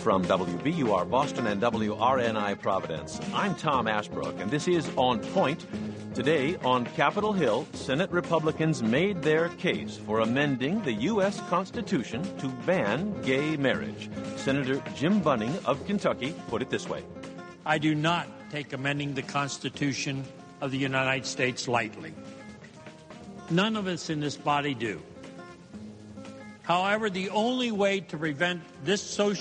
From WBUR Boston and WRNI Providence, I'm Tom Ashbrook, and this is On Point. Today on Capitol Hill, Senate Republicans made their case for amending the U.S. Constitution to ban gay marriage. Senator Jim Bunning of Kentucky put it this way. I do not take amending the Constitution of the United States lightly. None of us in this body do. However, the only way to prevent this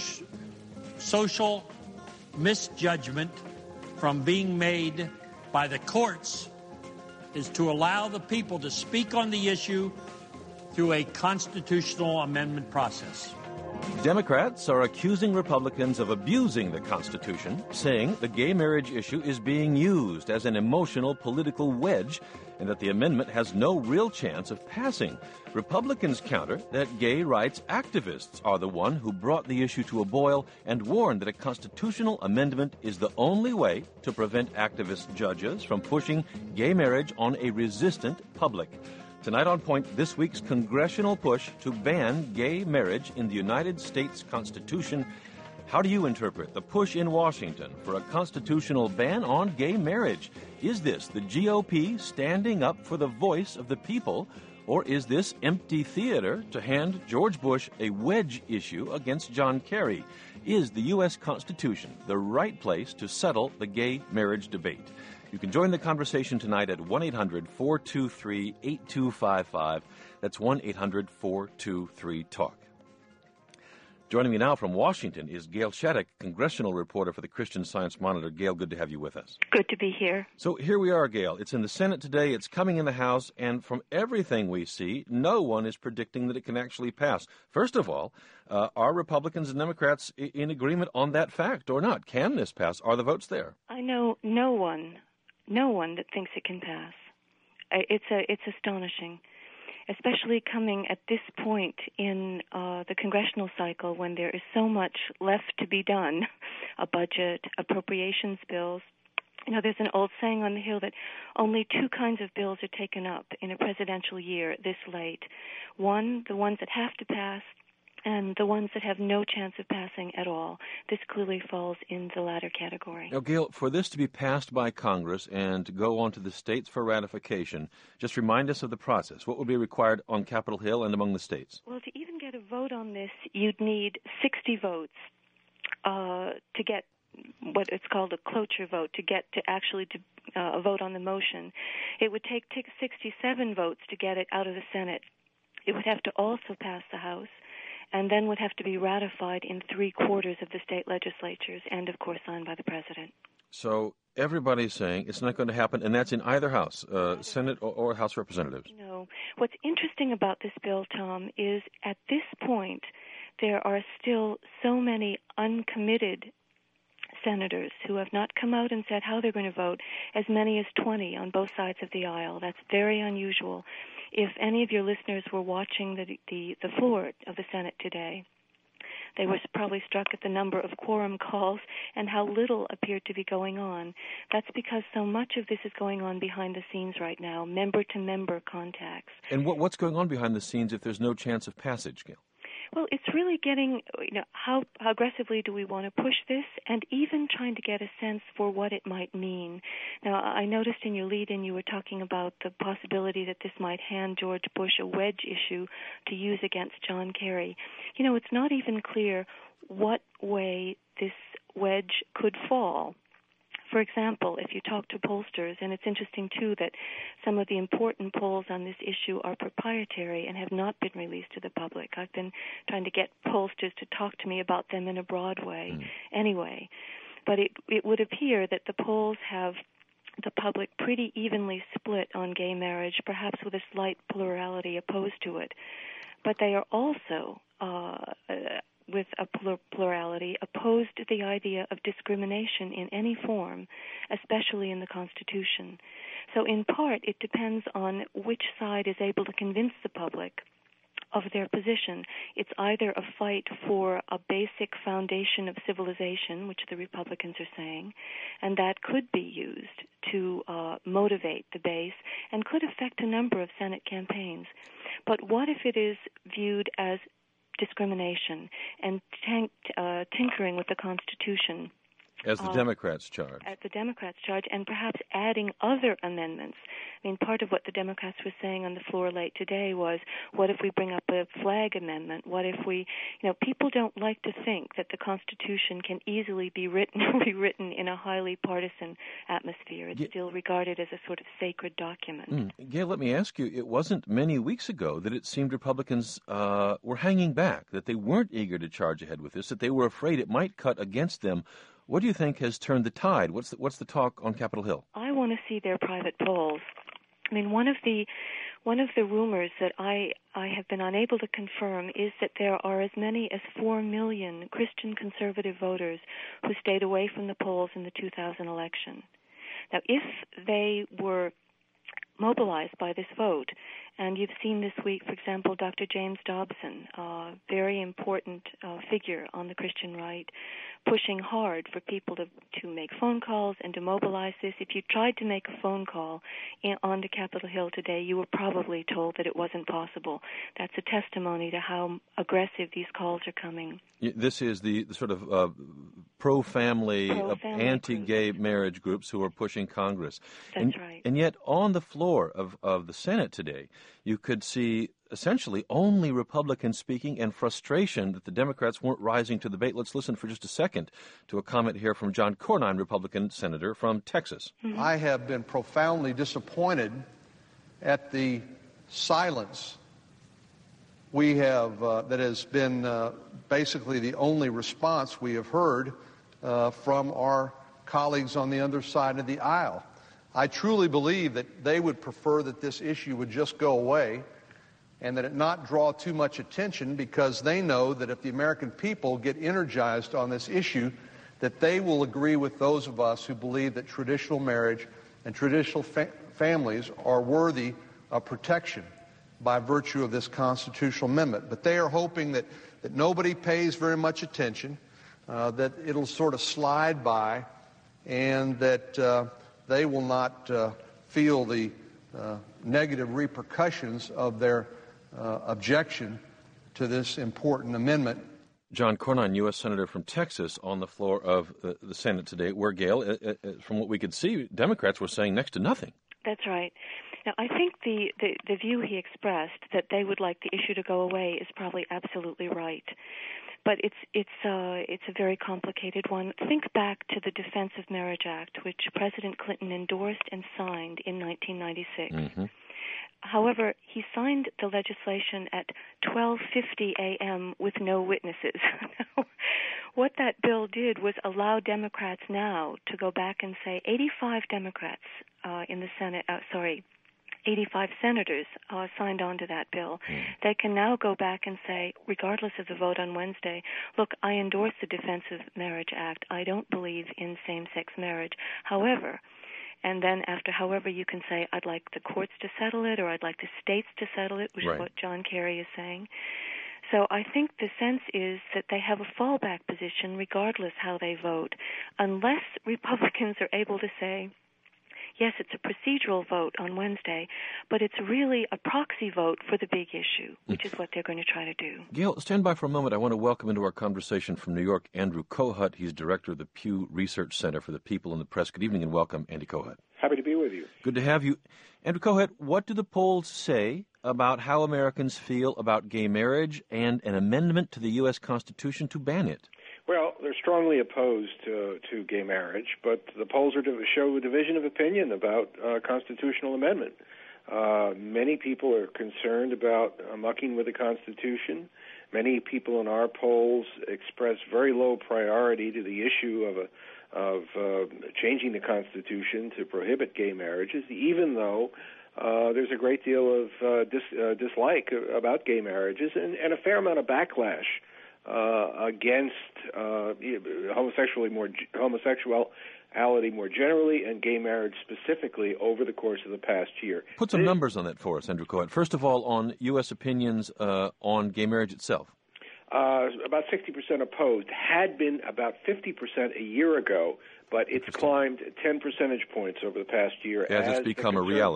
social misjudgment from being made by the courts is to allow the people to speak on the issue through a constitutional amendment process. Democrats are accusing Republicans of abusing the Constitution, saying the gay marriage issue is being used as an emotional political wedge and that the amendment has no real chance of passing. Republicans counter that gay rights activists are the one who brought the issue to a boil and warned that a constitutional amendment is the only way to prevent activist judges from pushing gay marriage on a resistant public. Tonight on Point, this week's congressional push to ban gay marriage in the United States Constitution. How do you interpret the push in Washington for a constitutional ban on gay marriage? Is this the GOP standing up for the voice of the people, or is this empty theater to hand George Bush a wedge issue against John Kerry? Is the U.S. Constitution the right place to settle the gay marriage debate? You can join the conversation tonight at 1-800-423-8255. That's 1-800-423-TALK. Joining me now from Washington is Gail Shattuck, congressional reporter for the Christian Science Monitor. Gail, good to have you with us. Good to be here. So here we are, Gail. It's in the Senate today. It's coming in the House. And from everything we see, no one is predicting that it can actually pass. First of all, are Republicans and Democrats in agreement on that fact or not? Can this pass? Are the votes there? I know no one that thinks it can pass. It's astonishing, especially coming at this point in the congressional cycle when there is so much left to be done, a budget, appropriations bills. You know, there's an old saying on the Hill that only two kinds of bills are taken up in a presidential year this late. One, the ones that have to pass, and the ones that have no chance of passing at all. This clearly falls in the latter category. Now, Gail, for this to be passed by Congress and to go on to the states for ratification, just remind us of the process. What would be required on Capitol Hill and among the states? Well, to even get a vote on this, you'd need 60 votes to get what it's called a cloture vote, to get to actually to vote on the motion. It would take 67 votes to get it out of the Senate. It would have to also pass the House, and then would have to be ratified in 3/4 of the state legislatures and, of course, signed by the president. So everybody's saying it's not going to happen, and that's in either House, Senate or House of Representatives. No. What's interesting about this bill, Tom, is at this point there are still so many uncommitted senators who have not come out and said how they're going to vote, as many as 20 on both sides of the aisle. That's very unusual. If any of your listeners were watching the floor of the Senate today, they were probably struck at the number of quorum calls and how little appeared to be going on. That's because so much of this is going on behind the scenes right now, member-to-member contacts. And what's going on behind the scenes if there's no chance of passage, Gail? Well, it's really getting, how aggressively do we want to push this, and even trying to get a sense for what it might mean. Now, I noticed in your lead-in you were talking about the possibility that this might hand George Bush a wedge issue to use against John Kerry. You know, it's not even clear what way this wedge could fall. For example, if you talk to pollsters, and it's interesting, too, that some of the important polls on this issue are proprietary and have not been released to the public. I've been trying to get pollsters to talk to me about them in a broad way anyway. But it would appear that the polls have the public pretty evenly split on gay marriage, perhaps with a slight plurality opposed to it. But they are also with a plurality, opposed to the idea of discrimination in any form, especially in the Constitution. So in part, it depends on which side is able to convince the public of their position. It's either a fight for a basic foundation of civilization, which the Republicans are saying, and that could be used to motivate the base and could affect a number of Senate campaigns. But what if it is viewed as discrimination and tinkering with the Constitution. As the Democrats charge. As the Democrats charge, and perhaps adding other amendments. I mean, part of what the Democrats were saying on the floor late today was, what if we bring up a flag amendment? What if we, people don't like to think that the Constitution can easily be rewritten in a highly partisan atmosphere. It's still regarded as a sort of sacred document. Gail, let me ask you, it wasn't many weeks ago that it seemed Republicans were hanging back, that they weren't eager to charge ahead with this, that they were afraid it might cut against them. What do you think has turned the tide? What's the talk on Capitol Hill? I want to see their private polls. I mean, one of the rumors that I have been unable to confirm is that there are as many as 4 million Christian conservative voters who stayed away from the polls in the 2000 election. Now, if they were mobilized by this vote, and you've seen this week, for example, Dr. James Dobson, a very important figure on the Christian right, pushing hard for people to make phone calls and to mobilize this. If you tried to make a phone call onto Capitol Hill today, you were probably told that it wasn't possible. That's a testimony to how aggressive these calls are coming. This is the sort of pro-family, anti-gay marriage groups who are pushing Congress. That's right. And yet on the floor of the Senate today, you could see essentially only Republicans speaking and frustration that the Democrats weren't rising to the bait. Let's listen for just a second to a comment here from John Cornyn, Republican senator from Texas. Mm-hmm. I have been profoundly disappointed at the silence we have that has been basically the only response we have heard from our colleagues on the other side of the aisle. I truly believe that they would prefer that this issue would just go away and that it not draw too much attention, because they know that if the American people get energized on this issue, that they will agree with those of us who believe that traditional marriage and traditional families are worthy of protection by virtue of this constitutional amendment. But they are hoping that nobody pays very much attention, that it'll sort of slide by, and that they will not feel the negative repercussions of their objection to this important amendment. John Cornyn, U.S. Senator from Texas, on the floor of the Senate today, where, Gail, from what we could see, Democrats were saying next to nothing. That's right. Now, I think the view he expressed, that they would like the issue to go away, is probably absolutely right. But it's a very complicated one. Think back to the Defense of Marriage Act, which President Clinton endorsed and signed in 1996. Mm-hmm. However, he signed the legislation at 12:50 a.m. with no witnesses. What that bill did was allow Democrats now to go back and say 85 Democrats in the Senate, 85 senators signed on to that bill. They can now go back and say, regardless of the vote on Wednesday, look, I endorse the Defense of Marriage Act. I don't believe in same-sex marriage. However, and then after however, you can say, I'd like the courts to settle it, or I'd like the states to settle it, which is what John Kerry is saying. So I think the sense is that they have a fallback position regardless how they vote, unless Republicans are able to say, yes, it's a procedural vote on Wednesday, but it's really a proxy vote for the big issue, which is what they're going to try to do. Gail, stand by for a moment. I want to welcome into our conversation from New York, Andrew Kohut. He's director of the Pew Research Center for the People and the Press. Good evening and welcome, Andy Kohut. Happy to be with you. Good to have you. Andrew Kohut, what do the polls say about how Americans feel about gay marriage and an amendment to the U.S. Constitution to ban it? Well, they're strongly opposed to gay marriage, but the polls show a division of opinion about constitutional amendment. Many people are concerned about mucking with the Constitution. Many people in our polls express very low priority to the issue of changing the Constitution to prohibit gay marriages, even though there's a great deal of dislike about gay marriages and a fair amount of backlash against homosexuality more generally and gay marriage specifically over the course of the past year. Put some numbers on that for us, Andrew Kohut. First of all, on U.S. opinions on gay marriage itself. About 60% opposed, had been about 50% a year ago, but it's climbed 10 percentage points over the past year. As it's become a reality.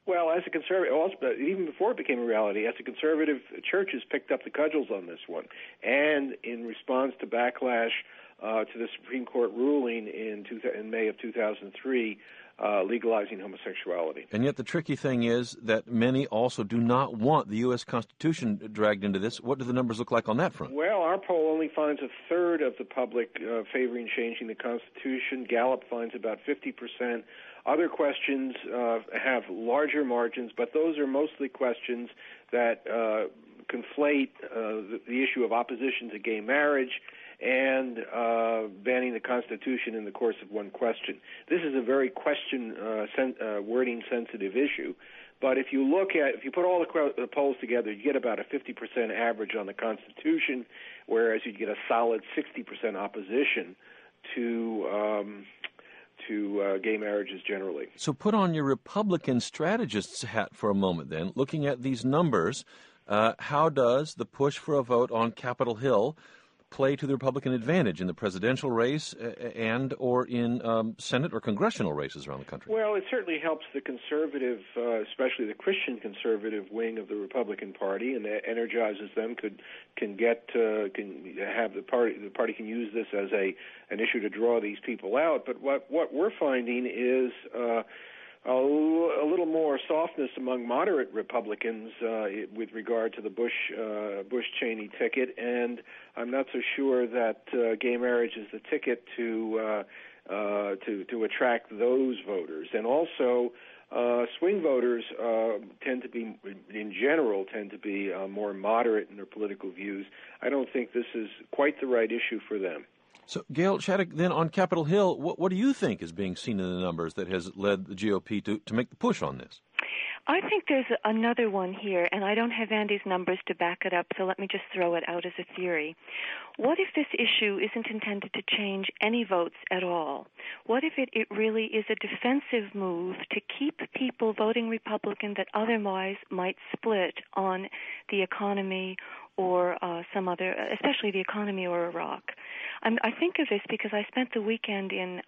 Well, as a conservative, even before it became a reality, as a conservative, churches picked up the cudgels on this one. And in response to backlash to the Supreme Court ruling in May of 2003, legalizing homosexuality. And yet the tricky thing is that many also do not want the U.S. Constitution dragged into this. What do the numbers look like on that front? Well, our poll only finds a third of the public favoring changing the Constitution. Gallup finds about 50%. Other questions have larger margins, but those are mostly questions that conflate the issue of opposition to gay marriage and banning the Constitution in the course of one question. This is a very wording-sensitive issue. But if you put all the polls together, you get about a 50% average on the Constitution, whereas you get a solid 60% opposition to gay marriages generally. So put on your Republican strategist's hat for a moment then. Looking at these numbers, how does the push for a vote on Capitol Hill play to the Republican advantage in the presidential race and or in Senate or congressional races around the country? Well, it certainly helps the conservative, especially the Christian conservative wing of the Republican Party, and that energizes them. Can have the party can use this as an issue to draw these people out. But what we're finding is a little more softness among moderate Republicans with regard to the Bush-Cheney ticket, and I'm not so sure that gay marriage is the ticket to attract those voters. And also, swing voters tend to be more moderate in their political views. I don't think this is quite the right issue for them. So, Gail Shattuck, then on Capitol Hill, what do you think is being seen in the numbers that has led the GOP to make the push on this? I think there's another one here, and I don't have Andy's numbers to back it up, so let me just throw it out as a theory. What if this issue isn't intended to change any votes at all? What if it really is a defensive move to keep people voting Republican that otherwise might split on the economy or some other, especially the economy or Iraq? I think of this because I spent the weekend in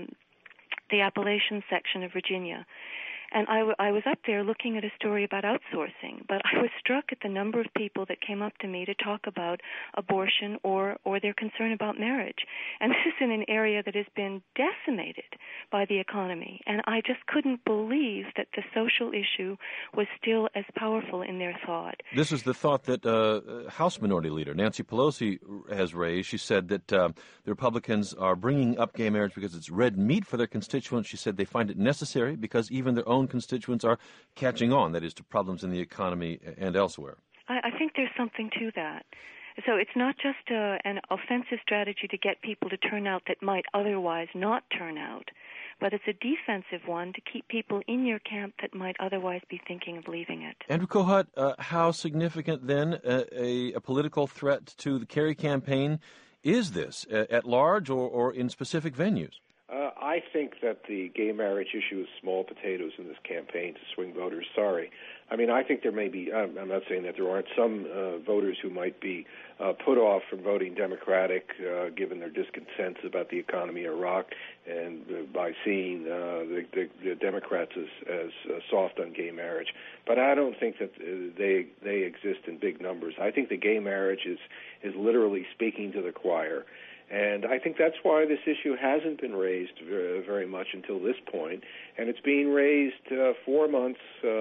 the Appalachian section of Virginia, and I was up there looking at a story about outsourcing, but I was struck at the number of people that came up to me to talk about abortion or their concern about marriage. And this is in an area that has been decimated by the economy, and I just couldn't believe that the social issue was still as powerful in their thought. This is the thought that House Minority Leader Nancy Pelosi has raised. She said that the Republicans are bringing up gay marriage because it's red meat for their constituents. She said they find it necessary because even their own constituents are catching on, that is, to problems in the economy and elsewhere. I think there's something to that. So it's not just an offensive strategy to get people to turn out that might otherwise not turn out, but it's a defensive one to keep people in your camp that might otherwise be thinking of leaving it. Andrew Kohut, how significant then a political threat to the Kerry campaign is this, at large or in specific venues? I think that the gay marriage issue is small potatoes in this campaign to swing voters. Sorry. I mean, I think there may be, I'm not saying that there aren't some voters who might be put off from voting Democratic given their discontents about the economy in Iraq and by seeing the Democrats as soft on gay marriage. But I don't think that they exist in big numbers. I think the gay marriage is literally speaking to the choir. And I think that's why this issue hasn't been raised very much until this point, and it's being raised 4 months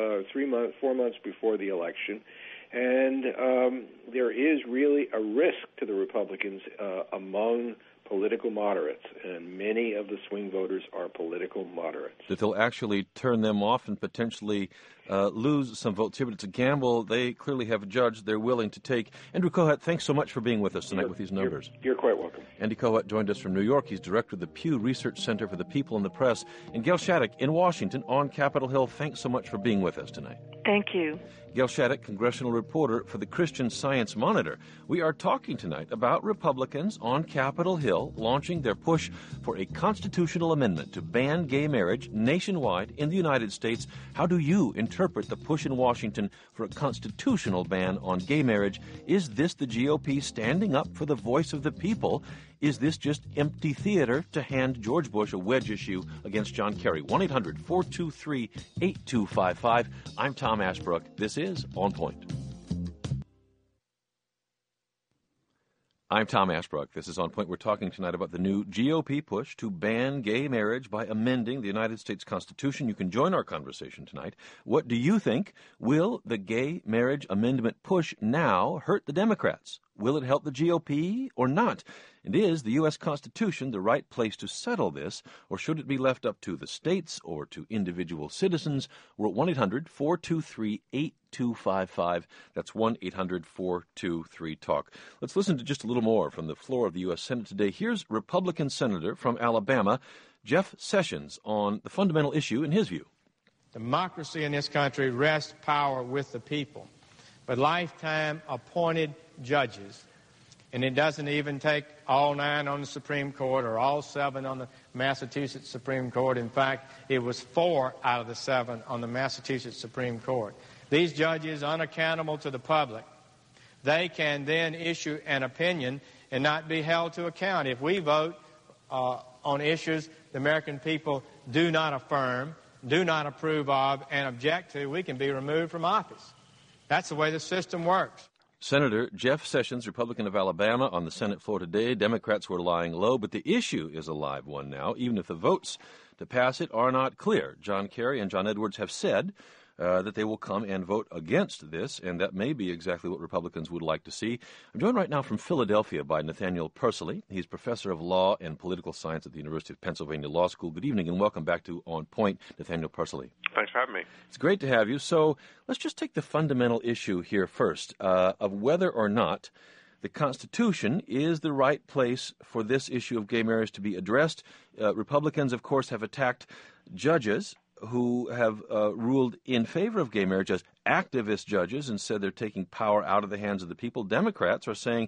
before the election. And there is really a risk to the Republicans among political moderates, and many of the swing voters are political moderates. That they'll actually turn them off and potentially lose some votes here, but it's a gamble they clearly have judged they're willing to take. Andrew Kohut, thanks so much for being with us tonight with these numbers. You're quite welcome. Andy Kohut joined us from New York. He's director of the Pew Research Center for the People and the Press. And Gail Shattuck in Washington on Capitol Hill, thanks so much for being with us tonight. Thank you. Gail Shattuck, congressional reporter for the Christian Science Monitor. We are talking tonight about Republicans on Capitol Hill launching their push for a constitutional amendment to ban gay marriage nationwide in the United States. How do you interpret interpret the push in Washington for a constitutional ban on gay marriage. Is this the GOP standing up for the voice of the people? Is this just empty theater to hand George Bush a wedge issue against John Kerry? 1-800-423-8255. I'm Tom Ashbrook. This is On Point. I'm Tom Ashbrook. This is On Point. We're talking tonight about the new GOP push to ban gay marriage by amending the United States Constitution. You can join our conversation tonight. What do you think? Will the gay marriage amendment push now hurt the Democrats? Will it help the GOP or not? And is the U.S. Constitution the right place to settle this, or should it be left up to the states or to individual citizens? We're at 1-800-423-8255. That's 1-800-423-TALK. Let's listen to just a little more from the floor of the U.S. Senate today. Here's Republican Senator from Alabama, Jeff Sessions, on the fundamental issue in his view. Democracy in this country rests power with the people, but lifetime appointed judges, and it doesn't even take all 9 on the Supreme Court or all 7 on the Massachusetts Supreme Court. In fact, it was 4 out of the 7 on the Massachusetts Supreme Court. These judges, unaccountable to the public, they can then issue an opinion and not be held to account. If we vote on issues the American people do not affirm, do not approve of, and object to, we can be removed from office. That's the way the system works. Senator Jeff Sessions, Republican of Alabama, on the Senate floor today. Democrats were lying low, but the issue is a live one now, even if the votes to pass it are not clear. John Kerry and John Edwards have said that they will come and vote against this, and that may be exactly what Republicans would like to see. I'm joined right now from Philadelphia by Nathaniel Persily. He's professor of law and political science at the University of Pennsylvania Law School. Good evening and welcome back to On Point, Nathaniel Persily. Thanks for having me. It's great to have you. So let's just take the fundamental issue here first of whether or not the Constitution is the right place for this issue of gay marriage to be addressed. Republicans, of course, have attacked judges who have ruled in favor of gay marriage as activist judges and said they're taking power out of the hands of the people. Democrats are saying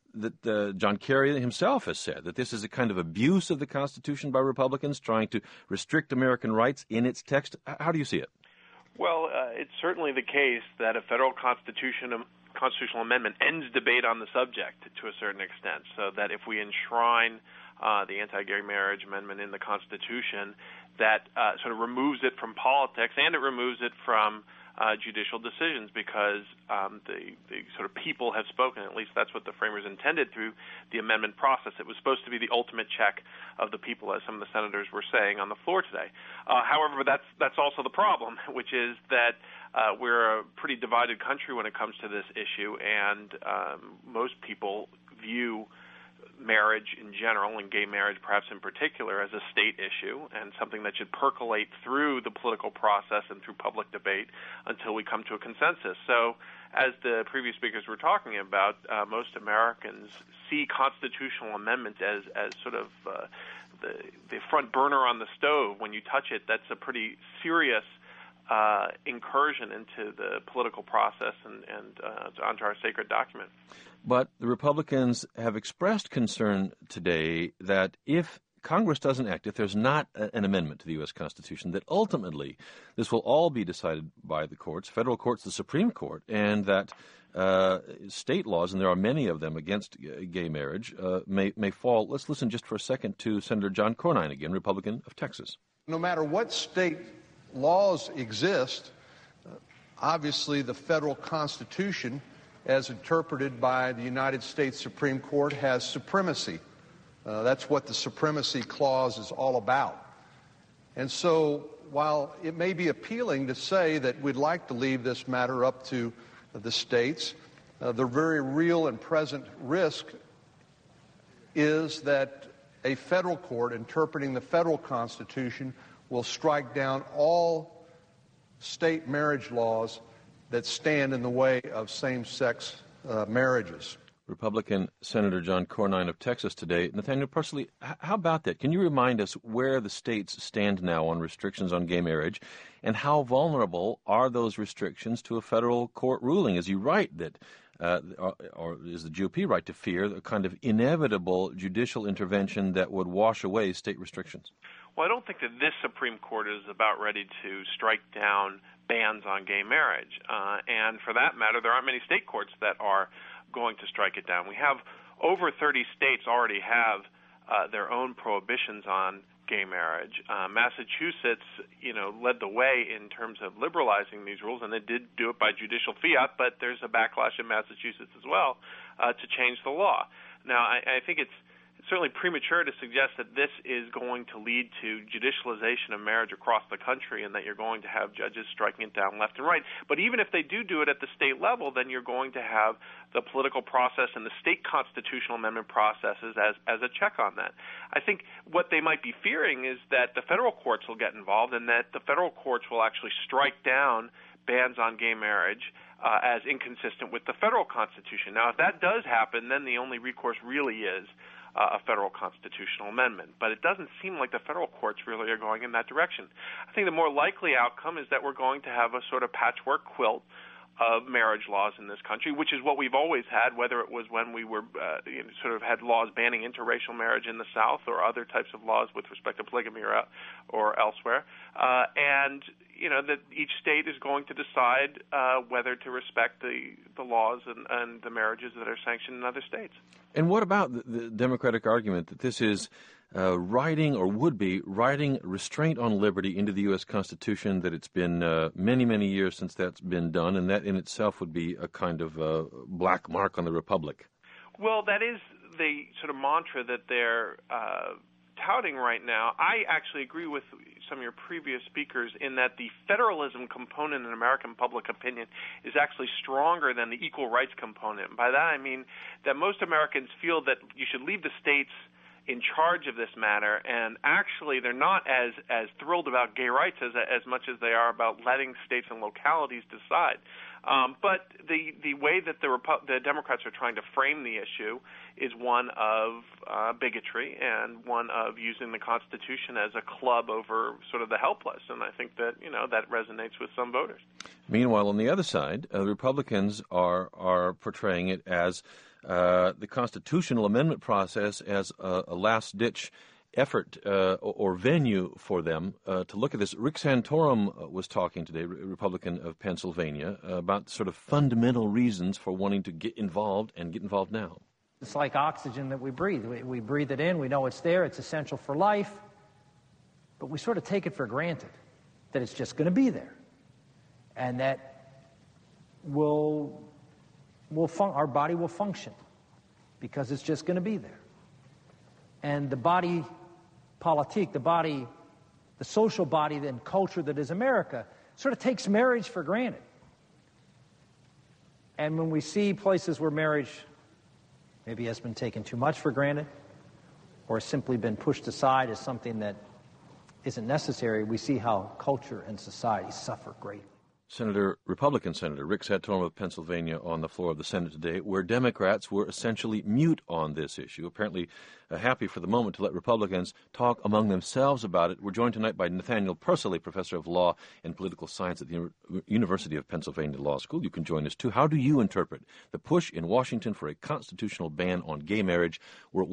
that John Kerry himself has said that this is a kind of abuse of the Constitution by Republicans trying to restrict American rights in its text. How do you see it? Well, it's certainly the case that a federal constitutional amendment ends debate on the subject to a certain extent, so that if we enshrine the anti-gay marriage amendment in the Constitution, that sort of removes it from politics and it removes it from judicial decisions because the sort of people have spoken. At least that's what the framers intended through the amendment process. It was supposed to be the ultimate check of the people, as some of the senators were saying on the floor today. However, that's also the problem, which is that we're a pretty divided country when it comes to this issue, and most people view marriage in general, and gay marriage perhaps in particular, as a state issue and something that should percolate through the political process and through public debate until we come to a consensus. So as the previous speakers were talking about, most Americans see constitutional amendments as sort of the front burner on the stove. When you touch it, that's a pretty serious incursion into the political process and onto our sacred document. But the Republicans have expressed concern today that if Congress doesn't act, if there's not an amendment to the U.S. Constitution, that ultimately this will all be decided by the courts, federal courts, the Supreme Court, and that state laws, and there are many of them against gay marriage, may fall. Let's listen just for a second to Senator John Cornyn again, Republican of Texas. No matter what state laws exist, obviously the federal Constitution, as interpreted by the United States Supreme Court, has supremacy. That's what the Supremacy Clause is all about. And so while it may be appealing to say that we'd like to leave this matter up to the states, the very real and present risk is that a federal court interpreting the federal Constitution will strike down all state marriage laws that stand in the way of same-sex marriages. Republican Senator John Cornyn of Texas today. Nathaniel Persily, how about that? Can you remind us where the states stand now on restrictions on gay marriage, and how vulnerable are those restrictions to a federal court ruling? Is he right that, or is the GOP right to fear a kind of inevitable judicial intervention that would wash away state restrictions? Well, I don't think that this Supreme Court is about ready to strike down bans on gay marriage. And for that matter, there aren't many state courts that are going to strike it down. We have over 30 states already have their own prohibitions on gay marriage. Massachusetts, led the way in terms of liberalizing these rules, and they did do it by judicial fiat, but there's a backlash in Massachusetts as well to change the law. Now, I think it's certainly premature to suggest that this is going to lead to judicialization of marriage across the country and that you're going to have judges striking it down left and right. But even if they do it at the state level, then you're going to have the political process and the state constitutional amendment processes as a check on that. I think what they might be fearing is that the federal courts will get involved and that the federal courts will actually strike down bans on gay marriage as inconsistent with the federal Constitution. Now, if that does happen, then the only recourse really is a federal constitutional amendment. But it doesn't seem like the federal courts really are going in that direction. I think the more likely outcome is that we're going to have a sort of patchwork quilt of marriage laws in this country, which is what we've always had, whether it was when we were sort of had laws banning interracial marriage in the South or other types of laws with respect to polygamy or elsewhere. And that each state is going to decide whether to respect the laws and the marriages that are sanctioned in other states. And what about the Democratic argument that this is writing or would be writing restraint on liberty into the U.S. Constitution, that it's been many, many years since that's been done, and that in itself would be a kind of black mark on the Republic? Well, that is the sort of mantra that they're touting right now. I actually agree with some of your previous speakers in that the federalism component in American public opinion is actually stronger than the equal rights component. By that I mean that most Americans feel that you should leave the states in charge of this matter, and actually they're not as thrilled about gay rights as much as they are about letting states and localities decide. But the way that the Democrats are trying to frame the issue is one of bigotry and one of using the Constitution as a club over sort of the helpless, and I think that that resonates with some voters. Meanwhile, on the other side, the Republicans are portraying it as the constitutional amendment process as a last-ditch effort or venue for them to look at this. Rick Santorum was talking today, Republican of Pennsylvania, about sort of fundamental reasons for wanting to get involved and get involved now. It's like oxygen that we breathe. We breathe it in, we know it's there, it's essential for life, but we sort of take it for granted that it's just going to be there and that our body will function because it's just going to be there. And the body politique, the social body and culture that is America, sort of takes marriage for granted. And when we see places where marriage maybe has been taken too much for granted or simply been pushed aside as something that isn't necessary, we see how culture and society suffer greatly. Republican Senator Rick Santorum of Pennsylvania on the floor of the Senate today, where Democrats were essentially mute on this issue, apparently happy for the moment to let Republicans talk among themselves about it. We're joined tonight by Nathaniel Persily, professor of law and political science at the University of Pennsylvania Law School. You can join us, too. How do you interpret the push in Washington for a constitutional ban on gay marriage? We're at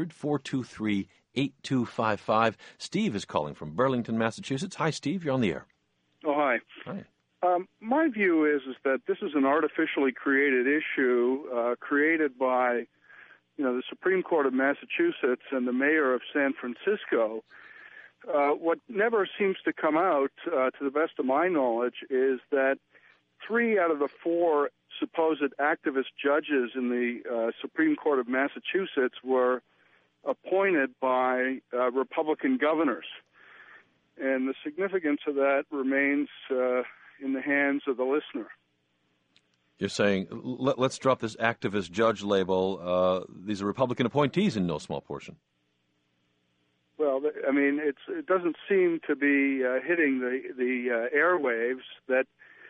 1-800-423-8255. Steve is calling from Burlington, Massachusetts. Hi, Steve. You're on the air. Oh, hi. Hi. My view is that this is an artificially created issue created by, the Supreme Court of Massachusetts and the mayor of San Francisco. What never seems to come out, to the best of my knowledge, is that 3 out of the 4 supposed activist judges in the Supreme Court of Massachusetts were appointed by Republican governors. And the significance of that remains in the hands of the listener. You're saying, let's drop this activist judge label. These are Republican appointees in no small portion. Well, I mean, it doesn't seem to be hitting the airwaves that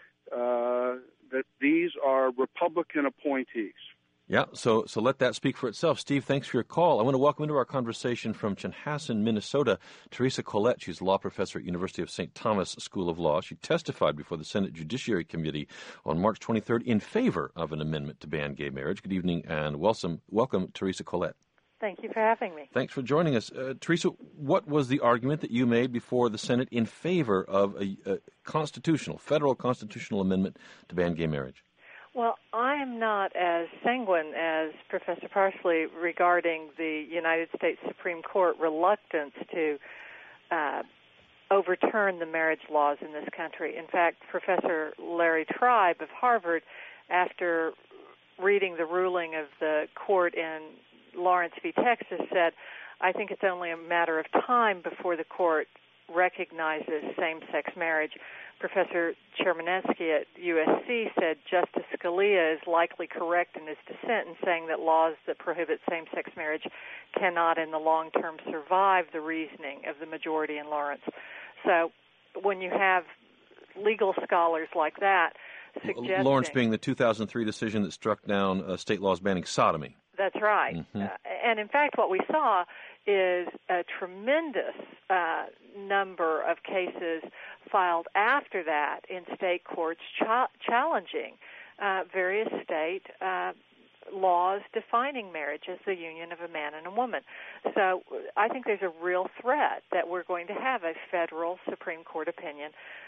these are Republican appointees. Yeah, so let that speak for itself. Steve, thanks for your call. I want to welcome into our conversation from Chanhassen, Minnesota, Teresa Collette. She's a law professor at University of St. Thomas School of Law. She testified before the Senate Judiciary Committee on March 23rd in favor of an amendment to ban gay marriage. Good evening and welcome Teresa Collette. Thank you for having me. Thanks for joining us. Teresa, what was the argument that you made before the Senate in favor of a federal constitutional amendment to ban gay marriage? Well, I am not as sanguine as Professor Parsley regarding the United States Supreme Court reluctance to overturn the marriage laws in this country. In fact, Professor Larry Tribe of Harvard, after reading the ruling of the court in Lawrence v. Texas, said, I think it's only a matter of time before the court recognizes same-sex marriage. Professor Chermanensky at USC said Justice Scalia is likely correct in his dissent in saying that laws that prohibit same-sex marriage cannot in the long term survive the reasoning of the majority in Lawrence. So when you have legal scholars like that suggesting... Lawrence being the 2003 decision that struck down state laws banning sodomy. That's right. Mm-hmm. And in fact, what we saw is a tremendous number of cases filed after that in state courts challenging various state laws defining marriage as the union of a man and a woman. So I think there's a real threat that we're going to have a federal Supreme Court opinion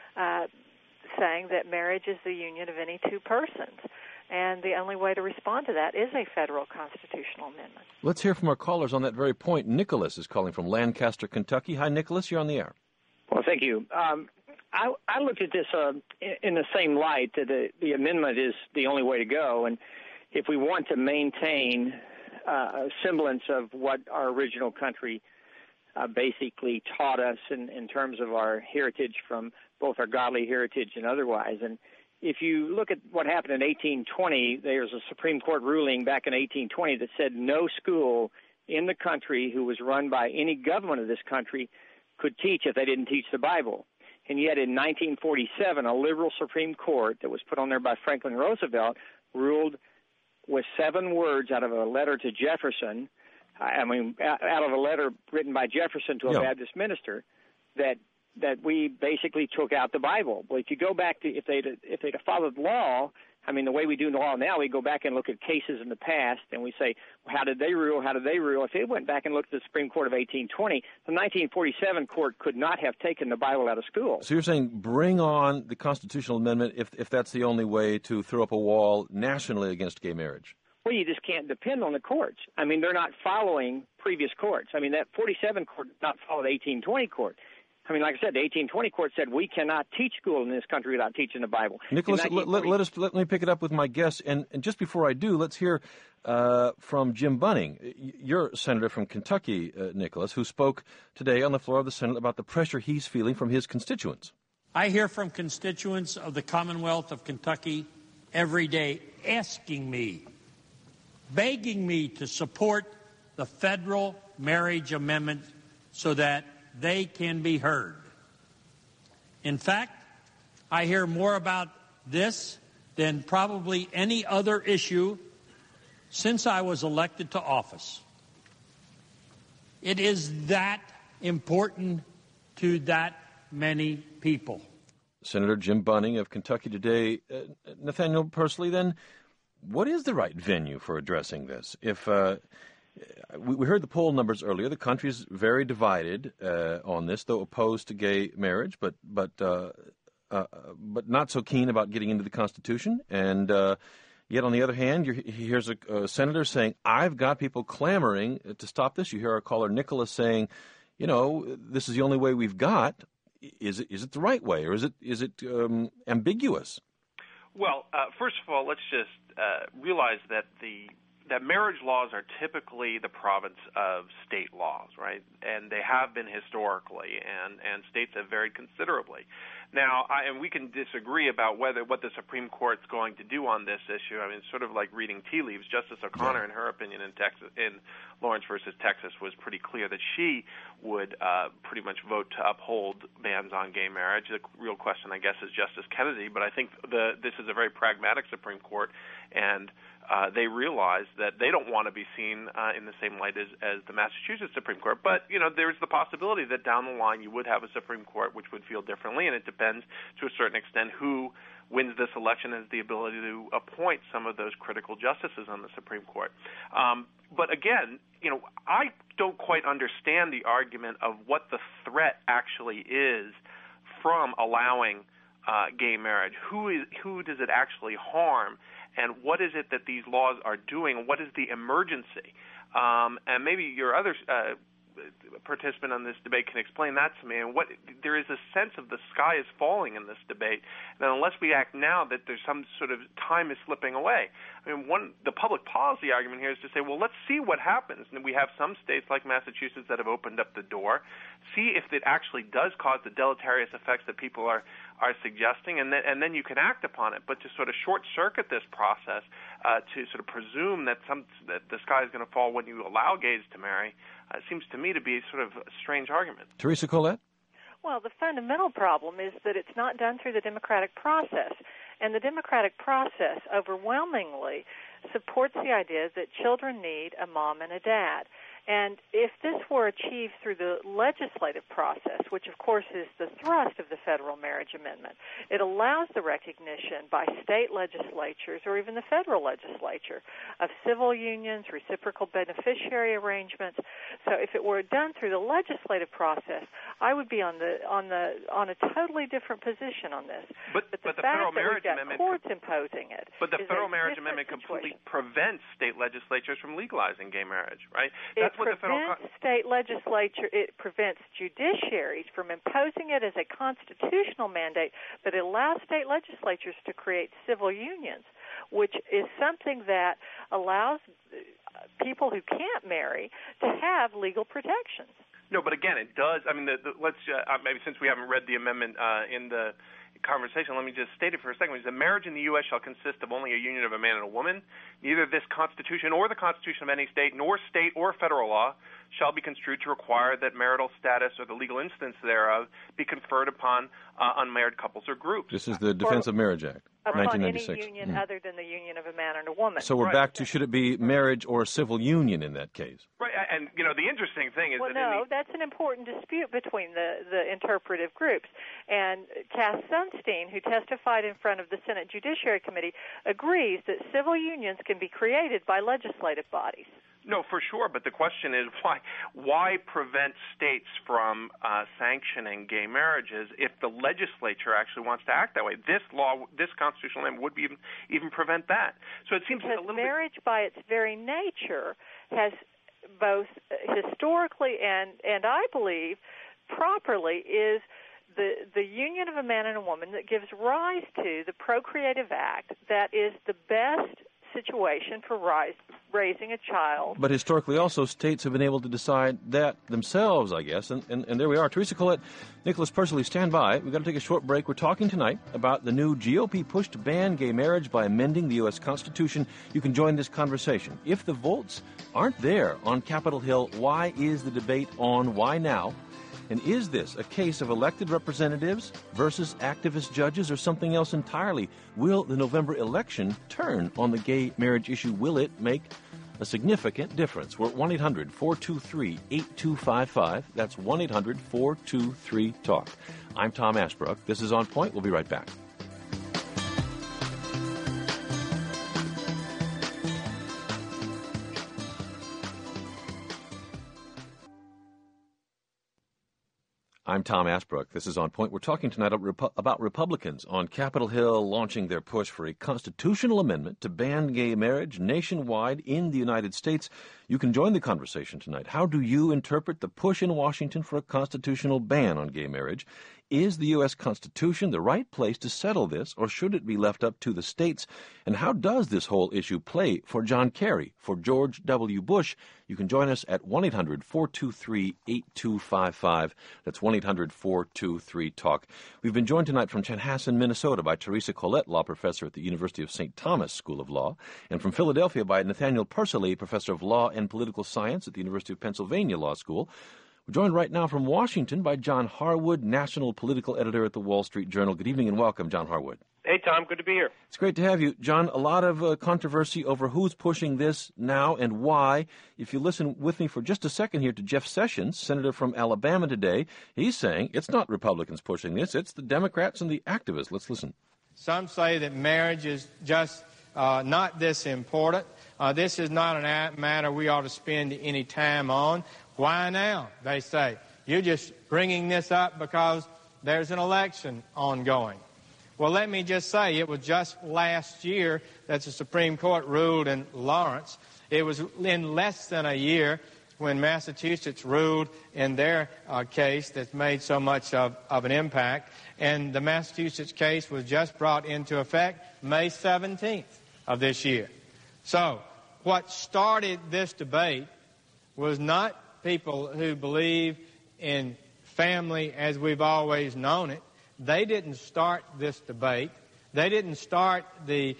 saying that marriage is the union of any two persons. And the only way to respond to that is a federal constitutional amendment. Let's hear from our callers on that very point. Nicholas is calling from Lancaster, Kentucky. Hi, Nicholas. You're on the air. Well, thank you. I looked at this in the same light that the amendment is the only way to go. And if we want to maintain a semblance of what our original country basically taught us in terms of our heritage from both our godly heritage and otherwise, and if you look at what happened in 1820, there's a Supreme Court ruling back in 1820 that said no school in the country who was run by any government of this country could teach if they didn't teach the Bible. And yet in 1947, a liberal Supreme Court that was put on there by Franklin Roosevelt ruled with 7 words out of a letter to Jefferson, out of a letter written by Jefferson to a Baptist minister, that we basically took out the Bible. Well, if you go back to if they'd have followed law, I mean, the way we do law now, we go back and look at cases in the past, and we say, well, how did they rule? How did they rule? If they went back and looked at the Supreme Court of 1820, the 1947 court could not have taken the Bible out of school. So you're saying bring on the constitutional amendment if that's the only way to throw up a wall nationally against gay marriage? Well, you just can't depend on the courts. I mean, they're not following previous courts. I mean, that 47 court did not follow the 1820 court. I mean, like I said, the 1820 court said we cannot teach school in this country without teaching the Bible. Nicholas, let me pick it up with my guests. And just before I do, let's hear from Jim Bunning. You're a senator from Kentucky, Nicholas, who spoke today on the floor of the Senate about the pressure he's feeling from his constituents. I hear from constituents of the Commonwealth of Kentucky every day asking me, begging me to support the federal marriage amendment so that they can be heard. In fact, I hear more about this than probably any other issue since I was elected to office. It is that important to that many people. Senator Jim Bunning of Kentucky today. Nathaniel Persley, then, what is the right venue for addressing this? If we heard the poll numbers earlier. The country's very divided on this, though opposed to gay marriage, but not so keen about getting into the Constitution. And yet, on the other hand, here's a senator saying, "I've got people clamoring to stop this." You hear our caller Nicholas saying, "You know, this is the only way we've got." Is it the right way, or is it ambiguous? Well, first of all, let's just realize that that marriage laws are typically the province of state laws, right? And they have been historically, and states have varied considerably. Now, and we can disagree about what the Supreme Court's going to do on this issue. I mean, it's sort of like reading tea leaves. Justice O'Connor, in her opinion in Lawrence versus Texas, was pretty clear that she would pretty much vote to uphold bans on gay marriage. The real question, I guess, is Justice Kennedy. But I think this is a very pragmatic Supreme Court, and they realize that they don't want to be seen in the same light as the Massachusetts Supreme Court. But, you know, there's the possibility that down the line you would have a Supreme Court which would feel differently, and it depends to a certain extent who wins this election has the ability to appoint some of those critical justices on the Supreme Court. But again, I don't quite understand the argument of what the threat actually is from allowing gay marriage. Who does it actually harm, and what is it that these laws are doing? What is the emergency? And maybe your other participant on this debate can explain that to me. And there is a sense of the sky is falling in this debate, and unless we act now, that there's some sort of time is slipping away. I mean, the public policy argument here is to say, well, let's see what happens. And we have some states like Massachusetts that have opened up the door. See if it actually does cause the deleterious effects that people are suggesting, and then you can act upon it. But to sort of short-circuit this process, to sort of presume that the sky is going to fall when you allow gays to marry, seems to me to be sort of a strange argument. Teresa Collette? Well, the fundamental problem is that it's not done through the democratic process. And the democratic process overwhelmingly supports the idea that children need a mom and a dad. And if this were achieved through the legislative process, which of course is the thrust of the federal marriage amendment, it allows the recognition by state legislatures or even the federal legislature of civil unions, reciprocal beneficiary arrangements. So if it were done through the legislative process, I would be on a totally different position on this. But the federal marriage amendment, courts imposing it. But the federal marriage amendment completely prevents state legislatures from legalizing gay marriage, right? It prevents state legislature. It prevents judiciaries from imposing it as a constitutional mandate, but it allows state legislatures to create civil unions, which is something that allows people who can't marry to have legal protections. No, but again, it does. I mean, let's maybe since we haven't read the amendment in the conversation, let me just state it for a second. The marriage in the U.S. shall consist of only a union of a man and a woman. Neither this Constitution or the Constitution of any state, nor state or federal law, shall be construed to require that marital status or the legal instance thereof be conferred upon unmarried couples or groups. This is the Defense of Marriage Act, upon 1996. Any union other than the union of a man and a woman. So we're back to, should it be marriage or a civil union in that case? Right, and the interesting thing is that's an important dispute between the interpretive groups. And Cass Sunstein, who testified in front of the Senate Judiciary Committee, agrees that civil unions can be created by legislative bodies. No, for sure, but the question is why prevent states from sanctioning gay marriages if the legislature actually wants to act that way? This law, this constitutional amendment would even prevent that. So it seems because a little marriage by its very nature has both historically and I believe properly is the union of a man and a woman that gives rise to the procreative act that is the best situation for raising a child. But historically also, states have been able to decide that themselves, I guess, and there we are. Teresa Collette, Nicholas Persley, stand by. We've got to take a short break. We're talking tonight about the new GOP push to ban gay marriage by amending the U.S. Constitution. You can join this conversation. If the votes aren't there on Capitol Hill, why is the debate on? Why now? And is this a case of elected representatives versus activist judges or something else entirely? Will the November election turn on the gay marriage issue? Will it make a significant difference? We're at 1-800-423-8255. That's 1-800-423-TALK. I'm Tom Ashbrook. This is On Point. We'll be right back. I'm Tom Ashbrook. This is On Point. We're talking tonight about Republicans on Capitol Hill launching their push for a constitutional amendment to ban gay marriage nationwide in the United States. You can join the conversation tonight. How do you interpret the push in Washington for a constitutional ban on gay marriage? Is the U.S. Constitution the right place to settle this, or should it be left up to the states? And how does this whole issue play for John Kerry, for George W. Bush? You can join us at 1-800-423-8255. That's 1-800-423-TALK. We've been joined tonight from Chanhassen, Minnesota by Teresa Collette, law professor at the University of St. Thomas School of Law, and from Philadelphia by Nathaniel Persley, professor of law and political science at the University of Pennsylvania Law School. We're joined right now from Washington by John Harwood, national political editor at the Wall Street Journal. Good evening and welcome, John Harwood. Hey, Tom. Good to be here. It's great to have you. John, a lot of controversy over who's pushing this now and why. If you listen with me for just a second here to Jeff Sessions, senator from Alabama today, he's saying it's not Republicans pushing this, it's the Democrats and the activists. Let's listen. Some say that marriage is just not this important. This is not a matter we ought to spend any time on. Why now, they say? You're just bringing this up because there's an election ongoing. Well, let me just say, it was just last year that the Supreme Court ruled in Lawrence. It was in less than a year when Massachusetts ruled in their case that's made so much of an impact. And the Massachusetts case was just brought into effect May 17th of this year. So what started this debate was not people who believe in family as we've always known it. They didn't start this debate. They didn't start the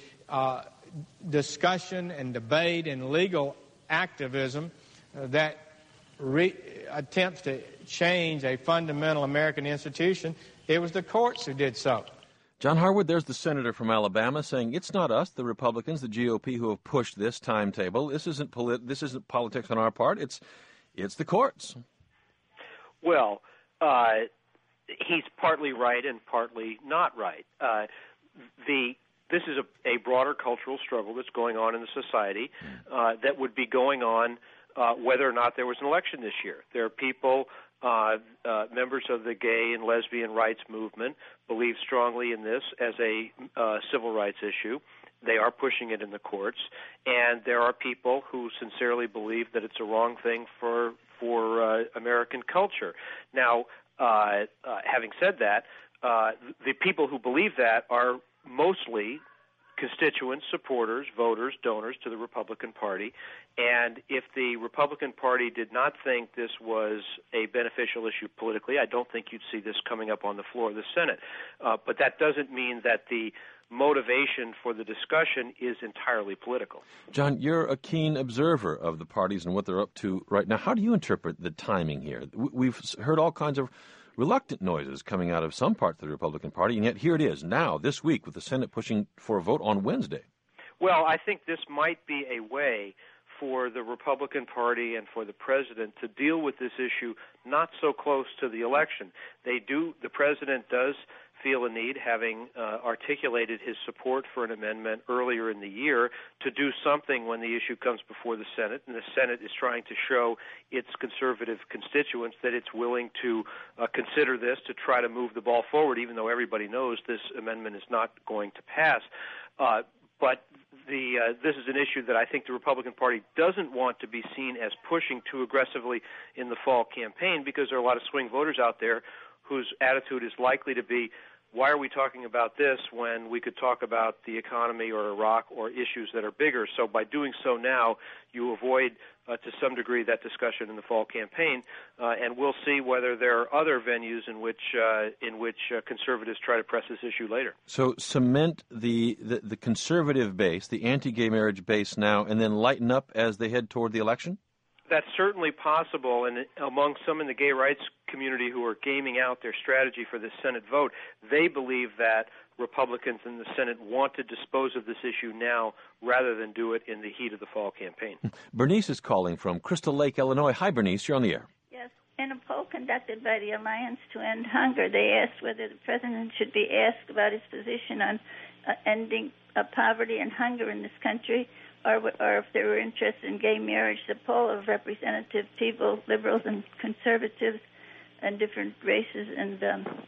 discussion and debate and legal activism that attempts to change a fundamental American institution. It was the courts who did so. John Harwood, there's the senator from Alabama saying it's not us, the Republicans, the GOP, who have pushed this timetable. This isn't politics on our part. It's the courts. Well, he's partly right and partly not right. This is a broader cultural struggle that's going on in the society that would be going on whether or not there was an election this year. There are people, members of the gay and lesbian rights movement, believe strongly in this as a civil rights issue. They are pushing it in the courts, and there are people who sincerely believe that it's a wrong thing for American culture. Now, having said that, the people who believe that are mostly constituents, supporters, voters, donors to the Republican Party. And if the Republican Party did not think this was a beneficial issue politically, I don't think you'd see this coming up on the floor of the Senate. But that doesn't mean that the motivation for the discussion is entirely political. John, you're a keen observer of the parties and what they're up to right now. How do you interpret the timing here? We've heard all kinds of reluctant noises coming out of some parts of the Republican Party, and yet here it is now, this week, with the Senate pushing for a vote on Wednesday. Well, I think this might be a way for the Republican Party and for the president to deal with this issue not so close to the election. The president does feel a need, having articulated his support for an amendment earlier in the year, to do something when the issue comes before the Senate, and the Senate is trying to show its conservative constituents that it's willing to consider this to try to move the ball forward, even though everybody knows this amendment is not going to pass. But this is an issue that I think the Republican Party doesn't want to be seen as pushing too aggressively in the fall campaign, because there are a lot of swing voters out there whose attitude is likely to be, why are we talking about this when we could talk about the economy or Iraq or issues that are bigger? So by doing so now, you avoid, to some degree, that discussion in the fall campaign, and we'll see whether there are other venues in which conservatives try to press this issue later. So cement the conservative base, the anti-gay marriage base now, and then lighten up as they head toward the election? That's certainly possible, and among some in the gay rights community who are gaming out their strategy for this Senate vote, they believe that Republicans in the Senate want to dispose of this issue now rather than do it in the heat of the fall campaign. Bernice is calling from Crystal Lake, Illinois. Hi, Bernice. You're on the air. Yes. In a poll conducted by the Alliance to End Hunger, they asked whether the president should be asked about his position on ending poverty and hunger in this country, or if they were interested in gay marriage. The poll of representative people, liberals and conservatives, and different races and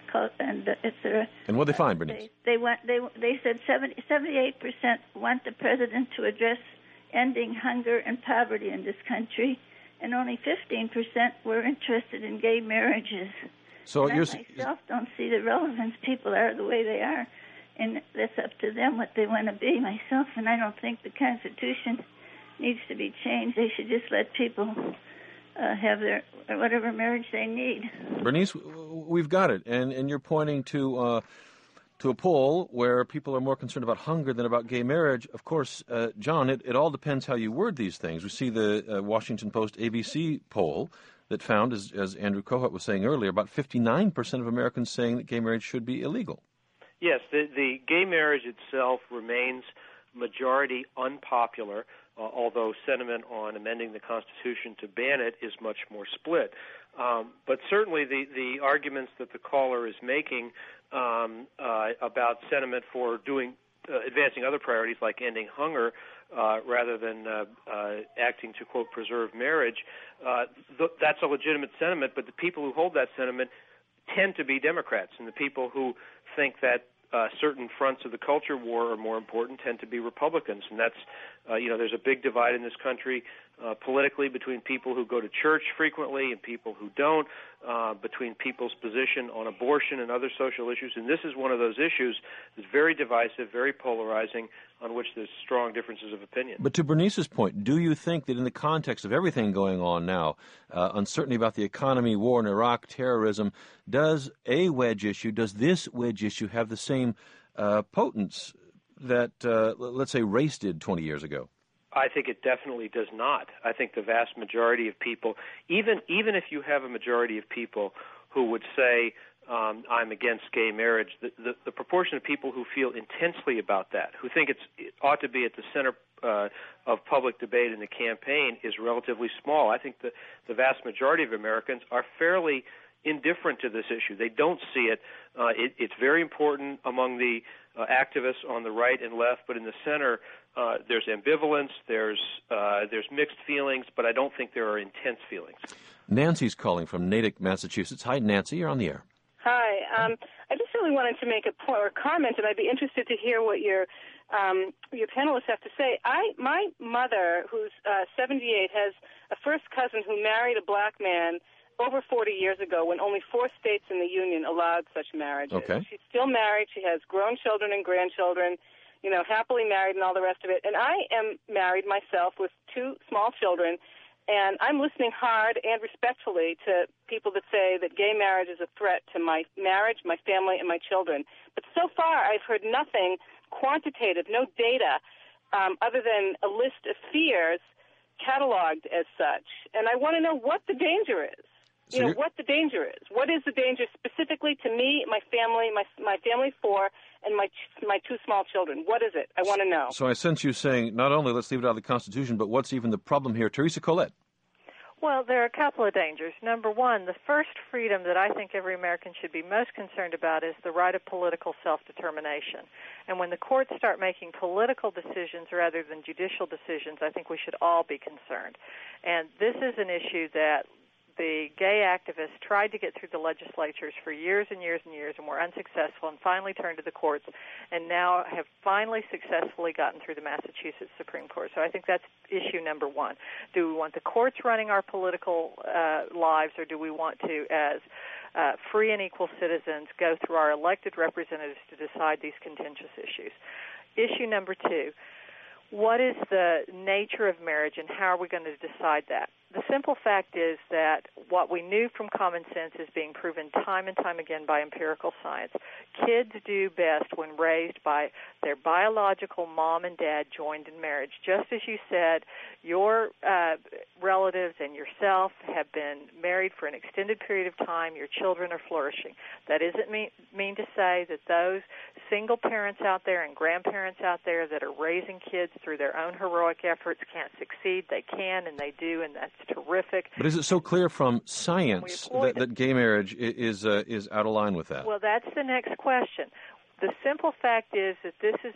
etc. And what did they find, Bernice? They said 78% want the president to address ending hunger and poverty in this country, and only 15% were interested in gay marriages. So I myself don't see the relevance. People are the way they are, and that's up to them what they want to be myself, and I don't think the Constitution needs to be changed. They should just let people have their whatever marriage they need. Bernice, we've got it, and you're pointing to a poll where people are more concerned about hunger than about gay marriage. Of course, John, it all depends how you word these things. We see the Washington Post ABC poll that found, as Andrew Kohut was saying earlier, about 59% of Americans saying that gay marriage should be illegal. Yes, the gay marriage itself remains majority unpopular although sentiment on amending the Constitution to ban it is much more split. But certainly the arguments that the caller is making about sentiment for advancing other priorities like ending hunger rather than acting to, quote, preserve marriage, that's a legitimate sentiment, but the people who hold that sentiment tend to be Democrats, and the people who think that certain fronts of the culture war are more important tend to be Republicans, and that's there's a big divide in this country politically between people who go to church frequently and people who don't, between people's position on abortion and other social issues, and this is one of those issues that's very divisive, very polarizing, on which there's strong differences of opinion. But to Bernice's point, do you think that in the context of everything going on now, uncertainty about the economy, war in Iraq, terrorism, does this wedge issue have the same potence that, let's say, race did 20 years ago? I think it definitely does not. I think the vast majority of people, even if you have a majority of people who would say, I'm against gay marriage, the proportion of people who feel intensely about that, who think it ought to be at the center of public debate in the campaign, is relatively small. I think the vast majority of Americans are fairly indifferent to this issue. They don't see it. It's very important among the activists on the right and left, but in the center, there's ambivalence, there's mixed feelings, but I don't think there are intense feelings. Nancy's calling from Natick, Massachusetts. Hi, Nancy. You're on the air. Hi. I just really wanted to make a point or comment, and I'd be interested to hear what your panelists have to say. My mother, who's 78, has a first cousin who married a black man over 40 years ago when only 4 states in the Union allowed such marriages. Okay. She's still married. She has grown children and grandchildren, happily married and all the rest of it. And I am married myself with 2 small children, and I'm listening hard and respectfully to people that say that gay marriage is a threat to my marriage, my family, and my children. But so far, I've heard nothing quantitative, no data, other than a list of fears cataloged as such. And I want to know what the danger is. What the danger is. What is the danger specifically to me, my family, my family 4, and my 2 small children? What is it? I want to know. So I sense you saying not only let's leave it out of the Constitution, but what's even the problem here? Teresa Collette. Well, there are a couple of dangers. Number one, the first freedom that I think every American should be most concerned about is the right of political self-determination. And when the courts start making political decisions rather than judicial decisions, I think we should all be concerned. And this is an issue that the gay activists tried to get through the legislatures for years and years and years and were unsuccessful, and finally turned to the courts and now have finally successfully gotten through the Massachusetts Supreme Court. So I think that's issue number one. Do we want the courts running our political lives, or do we want to, as free and equal citizens, go through our elected representatives to decide these contentious issues? Issue number 2, what is the nature of marriage and how are we going to decide that? The simple fact is that what we knew from common sense is being proven time and time again by empirical science. Kids do best when raised by their biological mom and dad joined in marriage. Just as you said, your relatives and yourself have been married for an extended period of time. Your children are flourishing. That isn't mean to say that those single parents out there and grandparents out there that are raising kids through their own heroic efforts can't succeed. They can, and they do, and that's terrific. But is it so clear from science that gay marriage is out of line with that? Well, that's the next question. The simple fact is that this is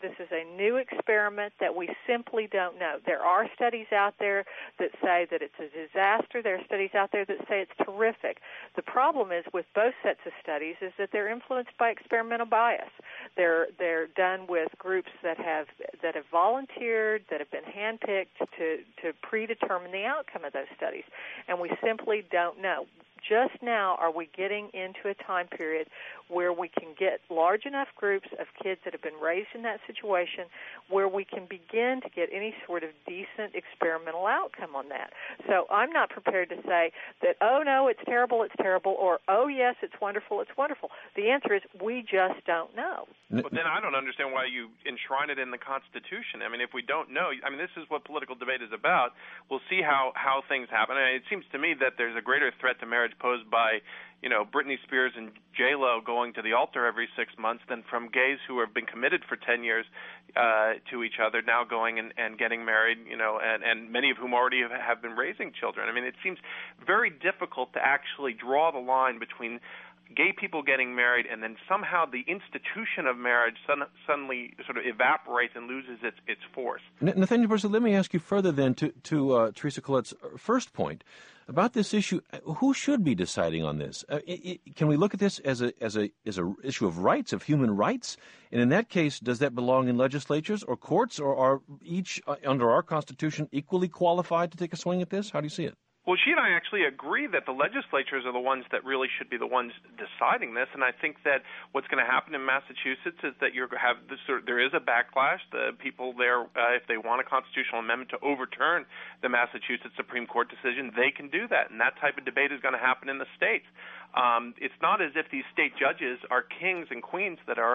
a new experiment that we simply don't know. There are studies out there that say that it's a disaster. There are studies out there that say it's terrific. The problem is with both sets of studies is that they're influenced by experimental bias. They're done with groups that have volunteered, that have been handpicked to predetermine the outcome of those studies, and we simply don't know. Just now are we getting into a time period where we can get large enough groups of kids that have been raised in that situation where we can begin to get any sort of decent experimental outcome on that. So I'm not prepared to say that, oh, no, it's terrible, or, oh, yes, it's wonderful. The answer is we just don't know. But then I don't understand why you enshrine it in the Constitution. I mean, if we don't know, this is what political debate is about. We'll see how things happen. It seems to me that there's a greater threat to marriage posed by, Britney Spears and J-Lo going to the altar every 6 months than from gays who have been committed for 10 years, to each other, now going and getting married, and many of whom already have been raising children. I mean, it seems very difficult to actually draw the line between gay people getting married and then somehow the institution of marriage suddenly sort of evaporates and loses its force. Nathaniel Purcell, let me ask you further then to Teresa Collette's first point about this issue. Who should be deciding on this? Can we look at this as a issue of rights, of human rights? And in that case, does that belong in legislatures or courts, or are each under our Constitution equally qualified to take a swing at this? How do you see it? Well, she and I actually agree that the legislatures are the ones that really should be the ones deciding this, and I think that what's going to happen in Massachusetts is that there is a backlash. The people there, if they want a constitutional amendment to overturn the Massachusetts Supreme Court decision, they can do that, and that type of debate is going to happen in the states. It's not as if these state judges are kings and queens that are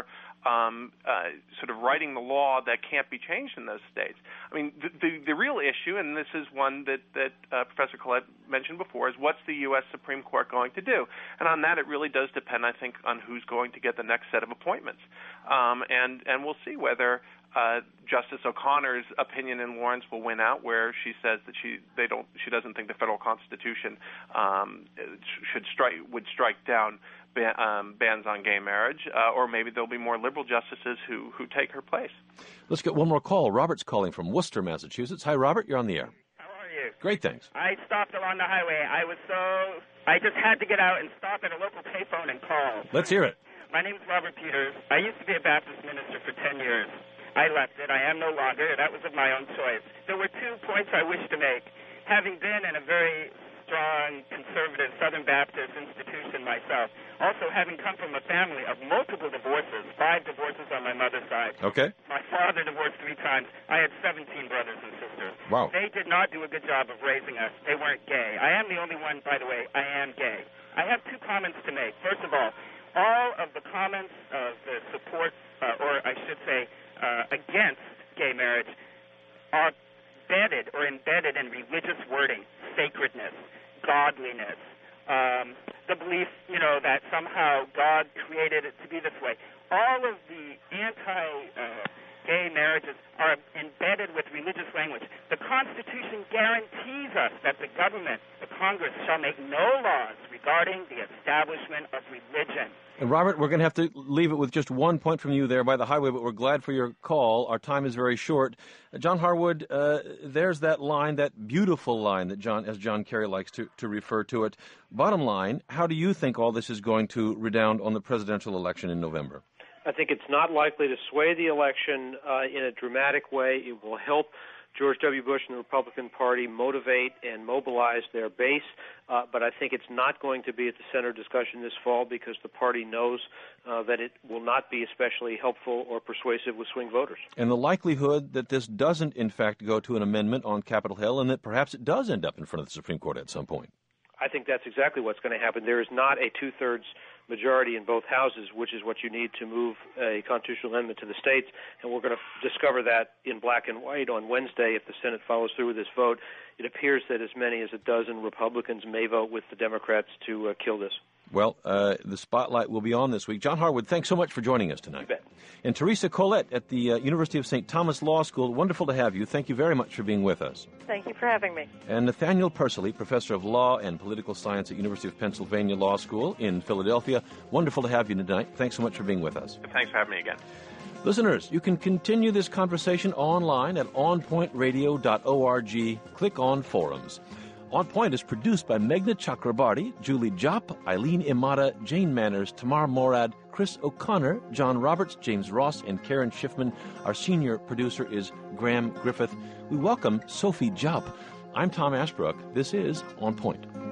sort of writing the law that can't be changed in those states. I mean, the real issue, and this is one that Professor Collette mentioned before, is what's the U.S. Supreme Court going to do? And on that, it really does depend, I think, on who's going to get the next set of appointments. And we'll see whether Justice O'Connor's opinion in Lawrence will win out, where she says that she doesn't think the federal Constitution would strike down bans on gay marriage, or maybe there'll be more liberal justices who take her place. Let's get one more call. Robert's calling from Worcester, Massachusetts. Hi, Robert. You're on the air. How are you? Great, thanks. I stopped along the highway. I just had to get out and stop at a local payphone and call. Let's hear it. My name is Robert Peters. I used to be a Baptist minister for 10 years. I left it. I am no longer. That was of my own choice. There were 2 points I wish to make. Having been in a very strong, conservative Southern Baptist institution myself, also having come from a family of multiple divorces, 5 divorces on my mother's side. Okay. My father divorced 3 times. I had 17 brothers and sisters. Wow. They did not do a good job of raising us. They weren't gay. I am the only one, by the way, I am gay. I have 2 comments to make. First of all of the comments of the support, or I should say, against gay marriage are embedded in religious wording, sacredness, godliness, the belief, that somehow God created it to be this way. All of the anti-gay marriages are embedded with religious language. The Constitution guarantees us that the government, the Congress, shall make no laws regarding the establishment of religion. And Robert, we're going to have to leave it with just one point from you there by the highway, but we're glad for your call. Our time is very short. John Harwood, there's that line, that beautiful line that John Kerry likes to refer to it. Bottom line, how do you think all this is going to redound on the presidential election in November? I think it's not likely to sway the election in a dramatic way. It will help George W. Bush and the Republican Party motivate and mobilize their base, but I think it's not going to be at the center of discussion this fall because the party knows that it will not be especially helpful or persuasive with swing voters. And the likelihood that this doesn't, in fact, go to an amendment on Capitol Hill and that perhaps it does end up in front of the Supreme Court at some point. I think that's exactly what's going to happen. There is not a 2/3 majority in both houses, which is what you need to move a constitutional amendment to the states, and we're going to discover that in black and white on Wednesday if the Senate follows through with this vote. It appears that as many as a dozen Republicans may vote with the Democrats to kill this. Well, the spotlight will be on this week. John Harwood, thanks so much for joining us tonight. You bet. And Teresa Collette at the University of St. Thomas Law School, wonderful to have you. Thank you very much for being with us. Thank you for having me. And Nathaniel Purcell, Professor of Law and Political Science at University of Pennsylvania Law School in Philadelphia. Wonderful to have you tonight. Thanks so much for being with us. Thanks for having me again. Listeners, you can continue this conversation online at onpointradio.org. Click on Forums. On Point is produced by Meghna Chakrabarti, Julie Jop, Eileen Imada, Jane Manners, Tamar Morad, Chris O'Connor, John Roberts, James Ross, and Karen Schiffman. Our senior producer is Graham Griffith. We welcome Sophie Jop. I'm Tom Ashbrook. This is On Point.